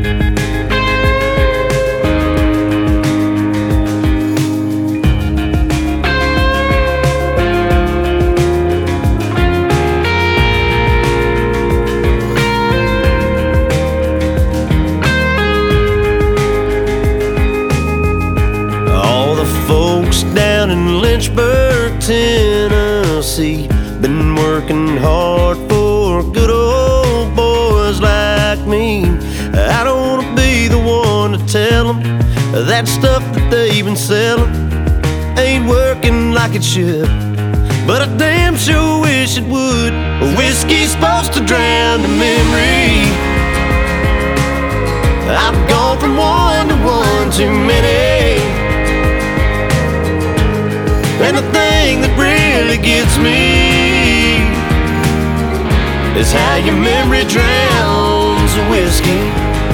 Down in Lynchburg, Tennessee, been working hard for good old boys like me. I don't wanna be the one to tell them that stuff that they've been selling ain't working like it should, but I damn sure wish it would. Whiskey's supposed to drown the memory. I've gone from one to one too many, and the thing that really gets me is how your memory drowns the whiskey.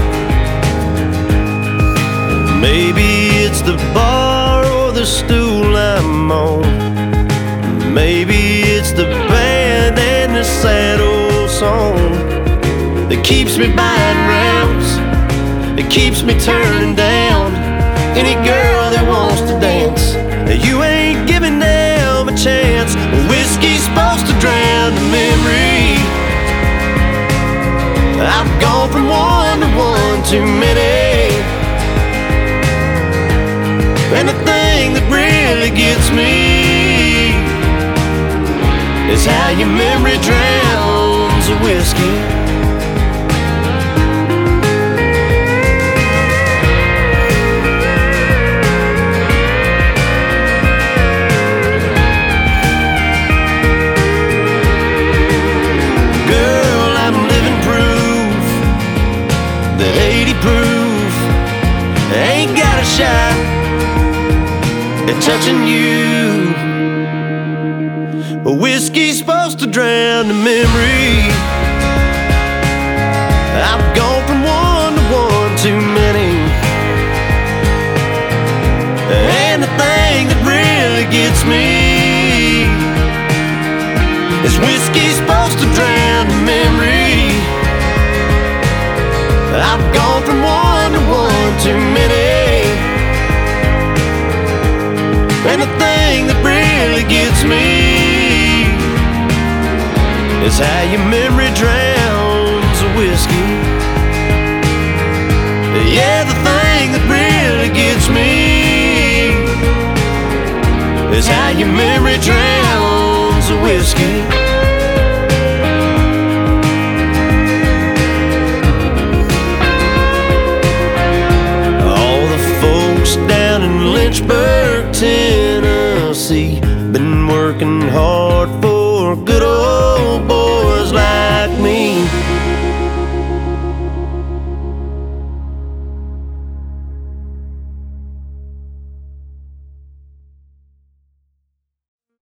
Maybe it's the bar or the stool I'm on. Maybe it's the band and the sad old song that keeps me buying rounds, that keeps me turning down any girl that wants to dance. You ain't giving them a chance. Whiskey's supposed to drown the memory. I've gone from one to one too many, and the thing that really gets me is how your memory drowns the whiskey. Ain't got a shot at touching you. But whiskey's supposed to drown the memory. I've gone from one to one too many, and the thing that really gets me is whiskey's supposed to drown the memory. I've gone from one to one too many, and the thing that really gets me is how your memory drowns the whiskey. Yeah, the thing that really gets me is how your memory drowns the whiskey. Down in Lynchburg, Tennessee, been working hard